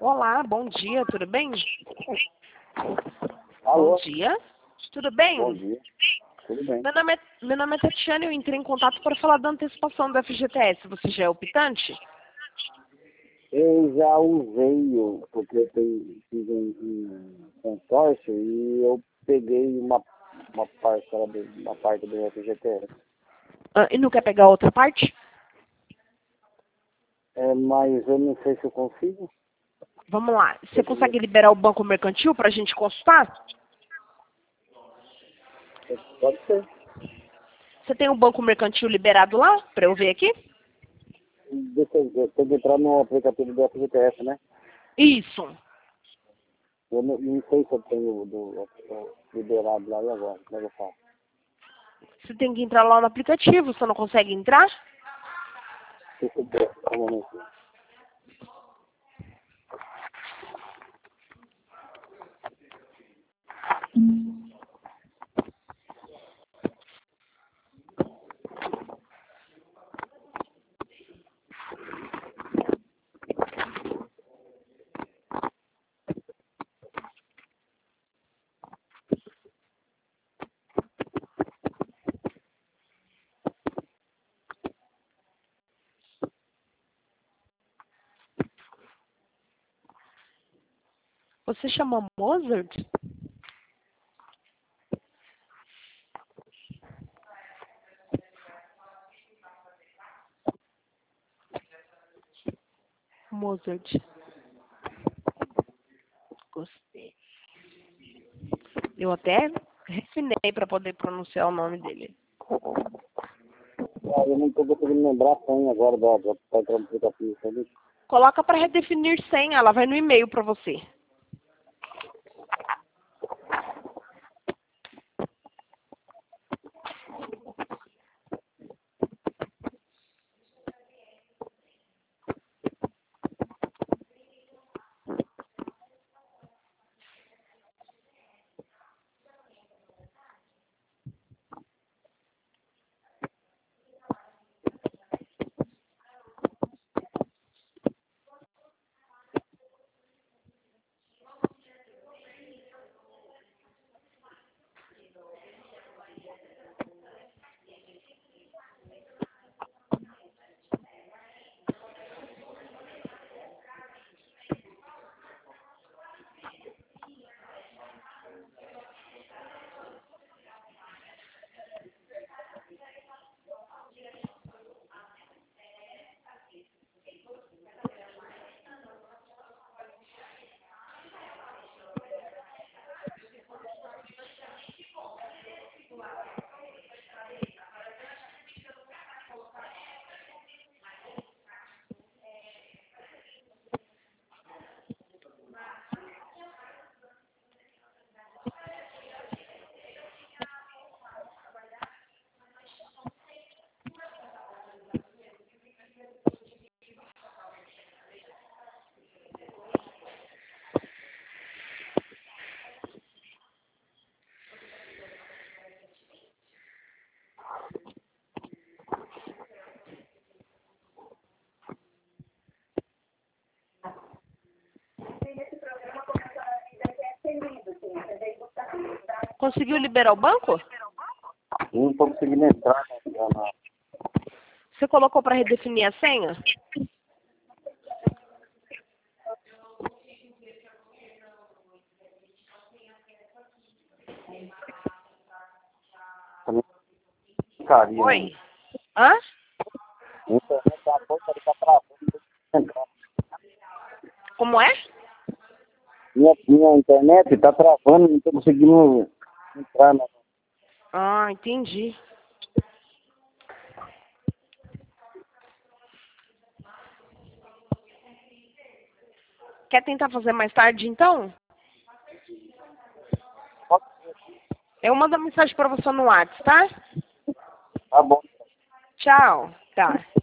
Olá, bom dia, tudo bem? Alô? Bom dia, tudo bem? Bom dia. Tudo bem. Meu nome é Tatiana e eu entrei em contato para falar da antecipação do FGTS. Você já é optante? Eu já usei, porque eu fiz um consórcio e eu peguei uma parcela, uma parte do FGTS. E não quer pegar outra parte? Mas eu não sei se eu consigo. Vamos lá. Você consegue liberar o banco mercantil para a gente consultar? Pode ser. Você tem o banco mercantil liberado lá, para eu ver aqui? Deixa eu tenho que entrar no aplicativo do FGTS, né? Isso. Eu não sei se eu tenho liberado lá e agora, como é que eu faço? Você tem que entrar lá no aplicativo, você não consegue entrar? Deixa eu ver, só um momento. Você chama Mozart? Mozart. Gostei. Eu até refinei para poder pronunciar o nome dele. Eu não estou conseguindo lembrar a senha agora da aplicativo, sabe? Coloca para redefinir senha, ela vai no e-mail para você. Conseguiu liberar o banco? Não estou conseguindo entrar na. Você colocou para redefinir a senha? Carinha, né? Oi? Hã? A internet tá boa, tá travando. Como é? Minha internet tá travando, não tô conseguindo entrar na. Ah, entendi. Quer tentar fazer mais tarde, então? Eu mando a mensagem para você no WhatsApp, tá? Tá bom. Tchau. Tá.